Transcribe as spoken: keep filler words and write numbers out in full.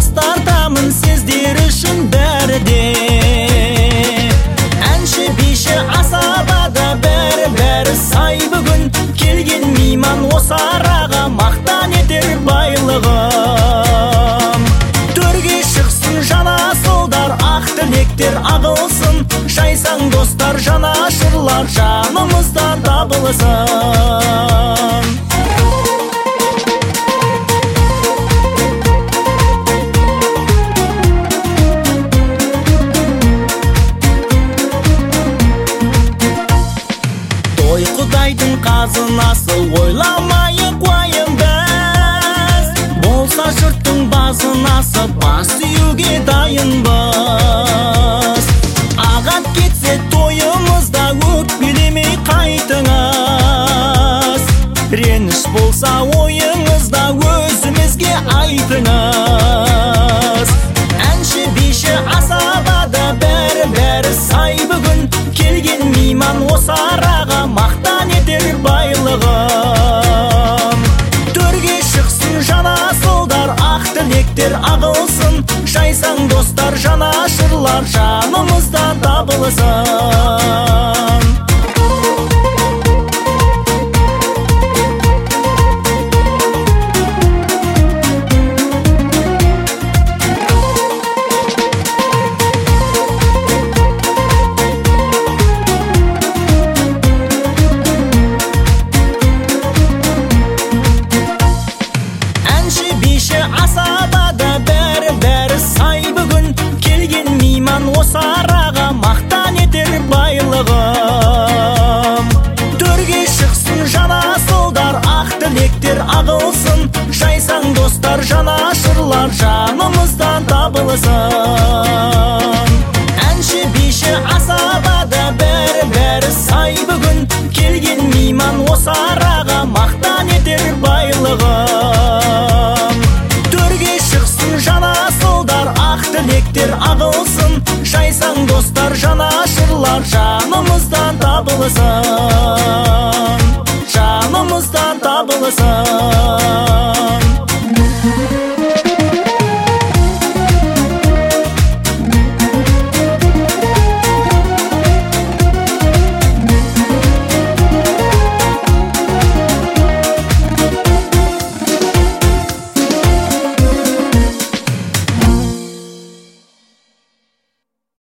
тартамын сіздер үшін бәріде. Әнші биші асабада бәрі-бәрі сай бүгін. Келген мейман осы араға мақтан етер байлығым. Төрге шықсын жанасылдар, ақ тілектер ағылсын. Шайсаң достар, жанашырлар, жанымызда табылсын. Той құдайдың қазынасы, ойламайық уайым біз. Болса жұрттың базынасы, бас июге дайынбыз. Ағат кетсе тойымызда, өкпелемей қайтыңыз. Реніш болса ойыңызда, өзімізге айтыңыз. Әнші биші асабада бәрі-бәрі сай бүгін. Келген мейман осы араға мақтан етер байлығым. Төрге шықсын жанасылдар, ақ тілектер ағылсын. Шайсаң достар, жанашырлар, жанымызда табылсын. Асабада бәрі-бәрі сай бүгін. Келген мейман осы араға мақтан етер байлығым. Төрге шықсын жанасылдар, ақ тілектер ағылсын. Шайсаң достар, жанашырлар, жанымыздан табылсын. Әнші биші асабада бәрі-бәрі сай бүгін. Келген мейман осы араға мақтан етер байлығым. Жанасылдар, ақ тілектер ағылсын. Шайсаң достар, жанашырлар, жанымыздан табылсын. Жанымыздан табылсын.